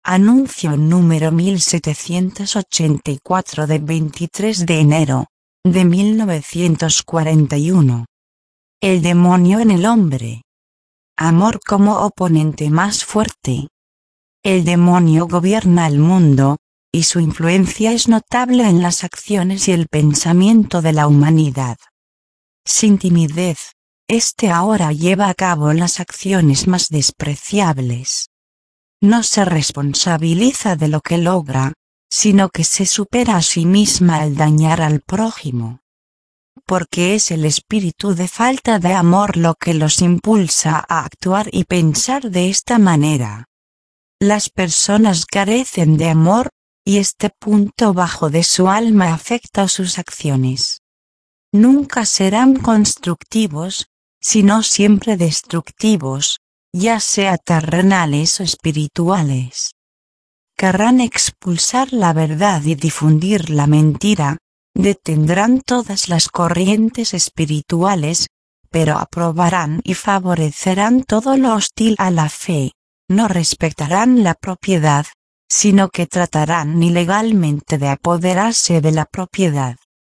Anuncio número 1784 de 23 de enero de 1941. El demonio en el hombre. Amor como oponente más fuerte. El demonio gobierna el mundo, y su influencia es notable en las acciones y el pensamiento de la humanidad. Sin timidez, ahora lleva a cabo las acciones más despreciables. No se responsabiliza de lo que logra, sino que se supera a sí misma al dañar al prójimo. Porque es el espíritu de falta de amor lo que los impulsa a actuar y pensar de esta manera. Las personas carecen de amor, y este punto bajo de su alma afecta sus acciones. Nunca serán constructivos, sino siempre destructivos, ya sea terrenales o espirituales. Querrán expulsar la verdad y difundir la mentira, detendrán todas las corrientes espirituales, pero aprobarán y favorecerán todo lo hostil a la fe, no respetarán la propiedad, sino que tratarán ilegalmente de apoderarse de la propiedad.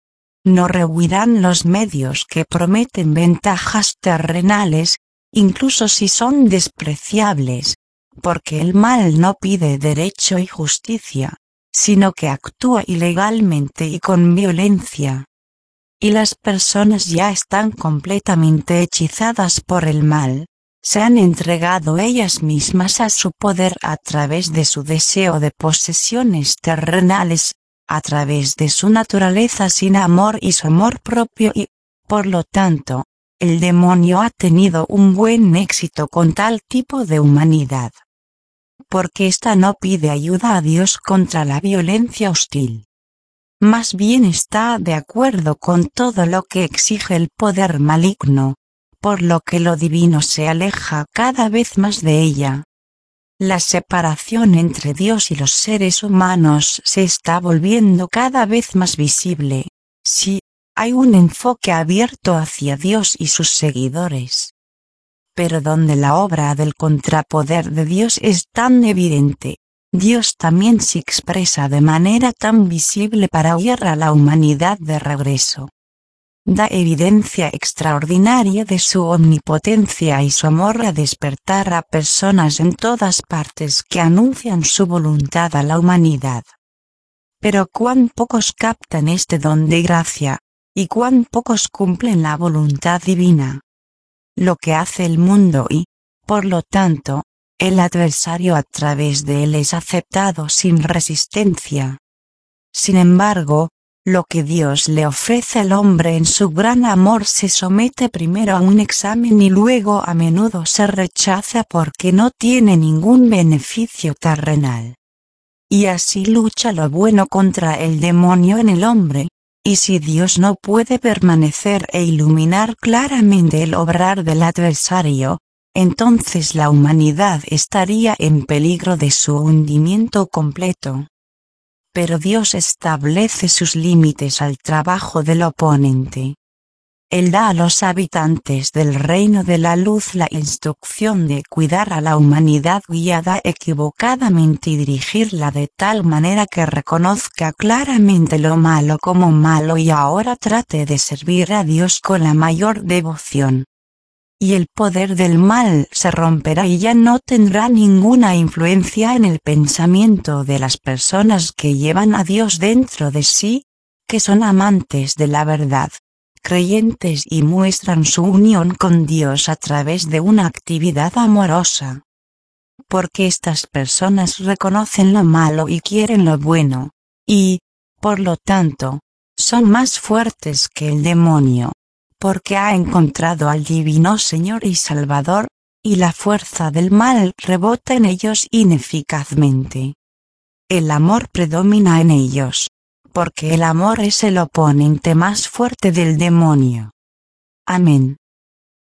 No rehuirán los medios que prometen ventajas terrenales, incluso si son despreciables, porque el mal no pide derecho y justicia, sino que actúa ilegalmente y con violencia. Y las personas ya están completamente hechizadas por el mal, se han entregado ellas mismas a su poder a través de su deseo de posesiones terrenales, a través de su naturaleza sin amor y su amor propio y, por lo tanto, el demonio ha tenido un buen éxito con tal tipo de humanidad. Porque ésta no pide ayuda a Dios contra la violencia hostil. Más bien está de acuerdo con todo lo que exige el poder maligno, por lo que lo divino se aleja cada vez más de ella. La separación entre Dios y los seres humanos se está volviendo cada vez más visible. Sí, hay un enfoque abierto hacia Dios y sus seguidores. Pero donde la obra del contrapoder de Dios es tan evidente, Dios también se expresa de manera tan visible para guiar a la humanidad de regreso. Da evidencia extraordinaria de su omnipotencia y su amor a despertar a personas en todas partes que anuncian su voluntad a la humanidad. Pero cuán pocos captan este don de gracia, y cuán pocos cumplen la voluntad divina. Lo que hace el mundo y, por lo tanto, el adversario a través de él es aceptado sin resistencia. Sin embargo, lo que Dios le ofrece al hombre en su gran amor se somete primero a un examen y luego a menudo se rechaza porque no tiene ningún beneficio terrenal. Y así lucha lo bueno contra el demonio en el hombre, y si Dios no puede permanecer e iluminar claramente el obrar del adversario, entonces la humanidad estaría en peligro de su hundimiento completo. Pero Dios establece sus límites al trabajo del oponente. Él da a los habitantes del reino de la luz la instrucción de cuidar a la humanidad guiada equivocadamente y dirigirla de tal manera que reconozca claramente lo malo como malo y ahora trate de servir a Dios con la mayor devoción. Y el poder del mal se romperá y ya no tendrá ninguna influencia en el pensamiento de las personas que llevan a Dios dentro de sí, que son amantes de la verdad, creyentes y muestran su unión con Dios a través de una actividad amorosa. Porque estas personas reconocen lo malo y quieren lo bueno, y, por lo tanto, son más fuertes que el demonio. Porque ha encontrado al divino Señor y Salvador, y la fuerza del mal rebota en ellos ineficazmente. El amor predomina en ellos, porque el amor es el oponente más fuerte del demonio. Amén.